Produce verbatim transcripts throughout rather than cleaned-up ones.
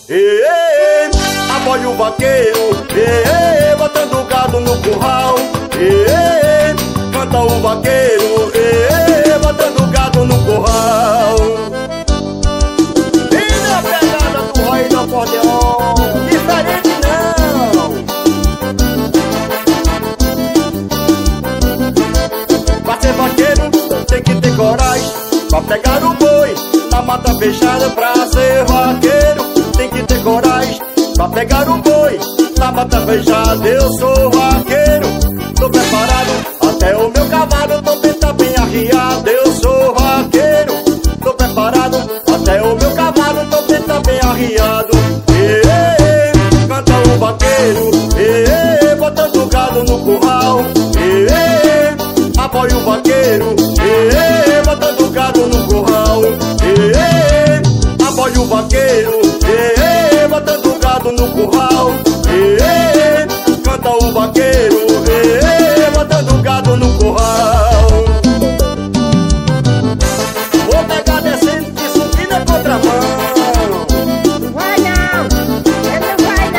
ê, apoia o vaqueiro, ê, botando gado no curral, ê, canta o vaqueiro, ê, botando gado no curral. E na pegada do rei do acordeon, diferente não. Pra ser vaqueiro tem que ter coragem, pra pegar o boi na mata fechada. Pra ser vaqueiro tem que ter coragem, pra pegar o boi na mata fechada. Eu sou vaqueiro, tô preparado, até o meu cavalo também tá bem arriado. Eu sou vaqueiro, tô preparado, até o meu cavalo também tá bem arriado. Ê, canta o vaqueiro, ê, botando gado no curral, ê, apoia o vaqueiro, ê, botando gado no curral, ê, apoia o vaqueiro, ê, botando gado no curral, ê, canta o vaqueiro, ê, botando gado no curral. Vou pegar descendo que subindo é contramão. Não vai não, ele não vai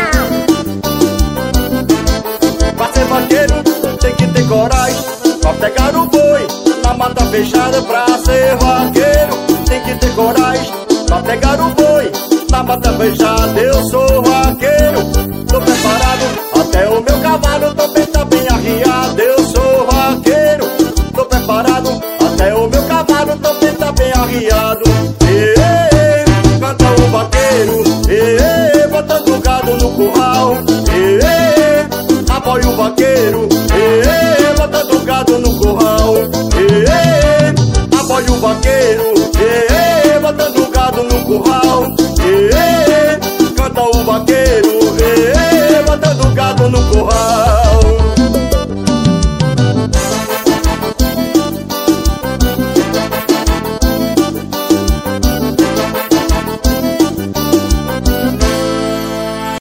não. Pra ser vaqueiro tem que ter coragem, pra pegar o boi na mata fechada. Pra ser vaqueiro tem que ter coragem, pra pegar o boi na mata fechada. Eu sou vaqueiro, tô preparado, até o meu cavalo também tá bem arriado. Eu sou vaqueiro, tô preparado, até o meu cavalo também tá bem arriado. Ê, canta o vaqueiro, ê, botando gado no curral, ê, apoia o vaqueiro, ê, botando gado no curral, ê, apoia o vaqueiro, ê, botando gado no curral, ê, canta o vaqueiro, ê, botando gado no curral.